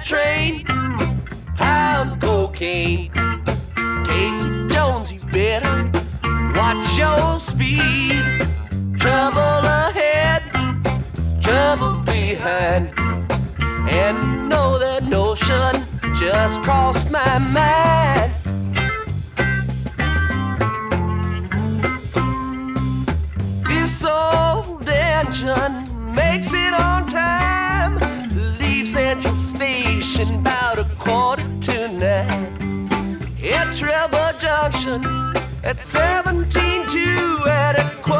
train, high on cocaine. Casey Jones, you better watch your speed. Trouble ahead, trouble behind. And know that notion just crossed my mind. This old engine makes it on time. Leave Central Station about 9:15. Hit Trevor Junction at 17:2. At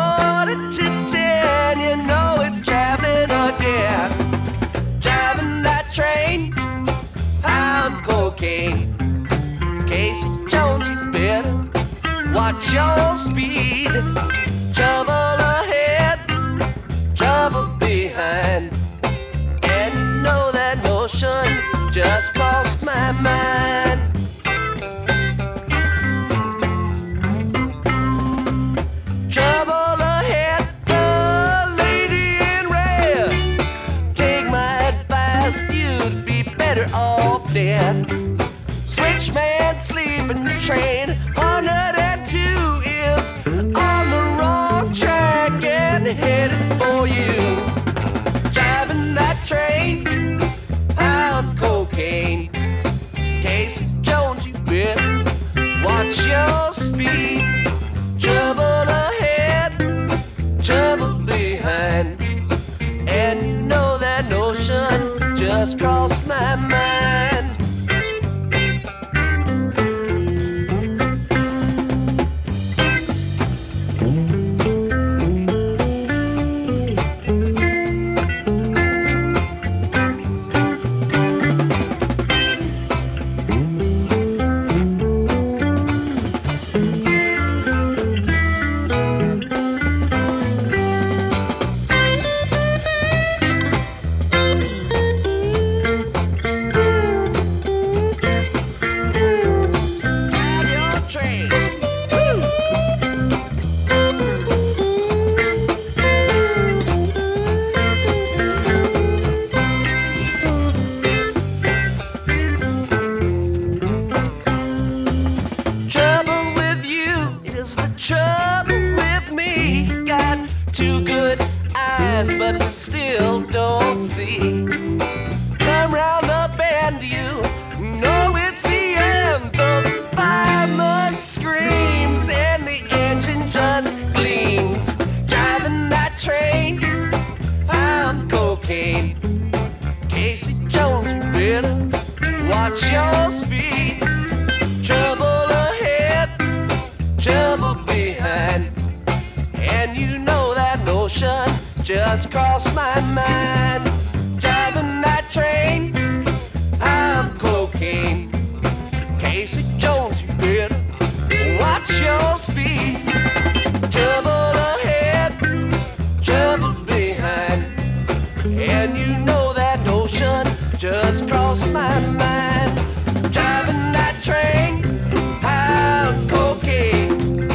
9:45, you know it's traveling again. Driving that train, high on cocaine. Casey Jones, you better watch your speed. Trouble ahead, trouble behind. And you know that notion just crossed my mind. Trouble ahead, the lady in red. Take my advice, you'd be better off dead. Switchman sleeping train, 102 is on the wrong track and headed for you. Driving that train, high on cocaine. Casey Jones, you better watch your speed. Trouble ahead, trouble behind. And you know that notion just crossed my mind. Trouble with me, got two good eyes, but we still don't see. Come round the bend, you know it's the end. The fireman screams and the engine just gleams. Driving that train, I'm cocaine. Casey Jones, you better watch your speed. Trouble ahead, trouble behind. And you know that notion just crossed my mind. Driving that train, I'm cocaine. Casey Jones, you better watch your speed. Trouble ahead, trouble behind. And you know that notion just crossed my mind. Driving that train, I'm cocaine.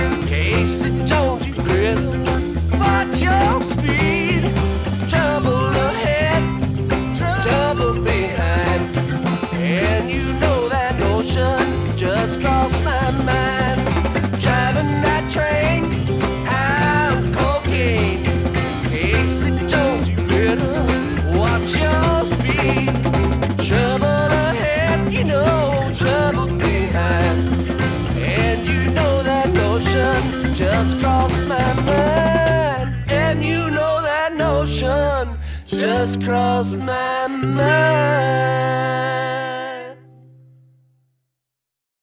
Casey Jones, you better watch your speed. Trouble ahead, trouble behind. And you know that notion just crossed my mind. Driving that train, I'm cocaine. Casey Jones, you better watch your speed. Trouble ahead, you know, trouble behind. And you know that notion just crossed my mind. And you know that notion just crossed my mind.